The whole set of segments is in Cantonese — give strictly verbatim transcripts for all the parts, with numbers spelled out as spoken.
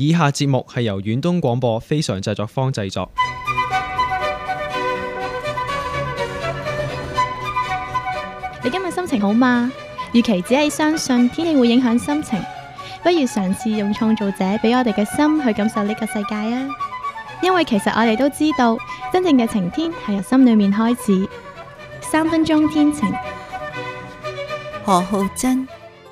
以下節目係由遠東廣播非常製作坊製作。 你今日心情好嗎？與其只係相信天氣會影響心情，不如嘗試用創造者俾我哋嘅心去感受呢個世界啊！因為其實我哋都知道，真正嘅晴天係由心裏面開始。三分鐘天晴， 何浩珍。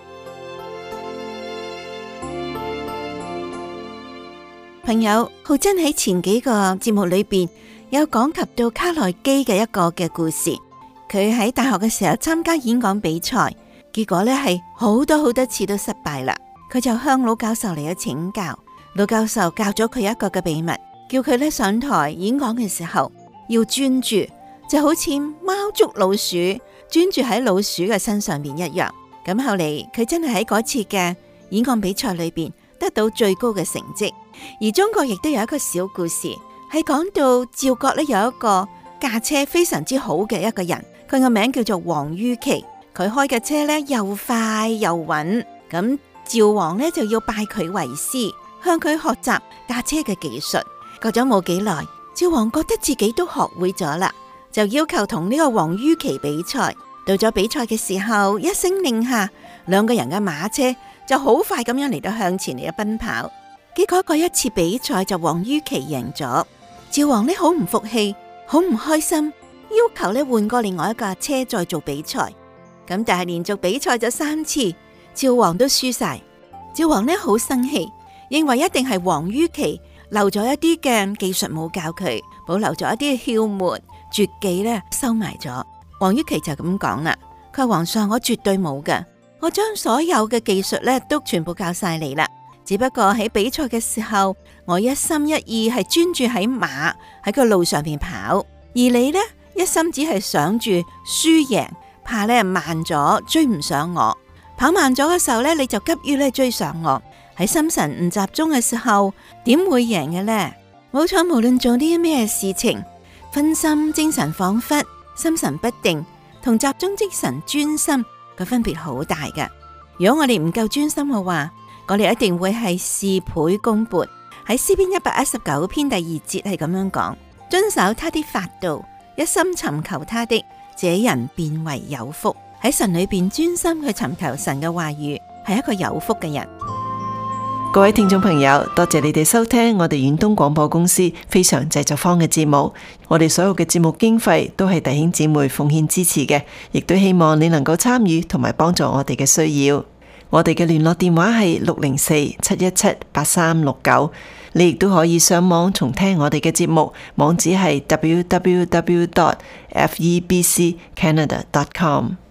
朋友，浩珍喺前幾個節目裏邊有講及到卡內基嘅一個嘅故事。佢喺大學嘅時候參加演講比賽，結果呢係好多好多次都失敗啦。佢就向老教授嚟咗請教，老教授教咗佢一個嘅秘密，叫佢呢上台演講嘅時候要專注，就好似貓捉老鼠，專注喺老鼠嘅身上面一樣。咁後嚟佢真係喺嗰次嘅演講比賽裏邊得到最高嘅成績。而中國亦都有一個小故事，係講到趙國呢有一個駕車非常之好嘅一個人，佢個名叫做王于琦，佢開嘅車呢又快又穩，咁趙王呢就要拜佢為師，向佢學習駕車嘅技術。過咗冇幾耐，趙王覺得自己都學會咗啦，就要求同呢個王于琦比賽。到咗比賽嘅時候，一聲令下，兩個人嘅馬車就好快咁樣嚟到向前嚟到奔跑。結果嗰一次比賽就王于琦贏咗，趙王呢好唔服氣，好唔開心，要求呢換過另外一架車再做比賽。咁但係連續比賽咗三次，趙王都輸晒。趙王呢好生氣，認為一定係王于琦漏咗一啲嘅技術冇教佢，保留咗一啲竅門絕技呢收埋咗。王于琦就咁講啦，佢話皇上，我絕對冇㗎，我將所有嘅技術呢都全部教晒你啦。只不過喺比賽嘅時候，我一心一意係專注喺馬喺個路上邊跑，而你呢，一心只係想住輸贏，怕呢慢咗追唔上我，跑慢咗嘅時候呢，你就急於呢追上我，喺心神唔集中嘅時候，點會贏嘅呢？冇錯，無論做啲咩事情，分心、精神恍惚、心神不定，同集中精神專心個分別好大㗎。如果我哋唔夠專心嘅話，我哋一定會係事倍功半。喺詩篇一百一十九篇第二節係咁樣講：遵守他的法度，一心尋求他的，這人便為有福。喺神裏邊專心去尋求神嘅話語，係一個有福嘅人。 各位聽眾朋友，多謝你哋收聽我哋遠東廣播公司非常製作坊嘅節目。我哋所有嘅節目經費都係弟兄姊妹奉獻支持嘅，亦都希望你能夠參與同埋幫助我哋嘅需要。我哋嘅聯絡電話係六零四七一七八三六九，你亦都可以上網重聽我哋嘅節目，網址係 w w w dot f e b c canada dot com。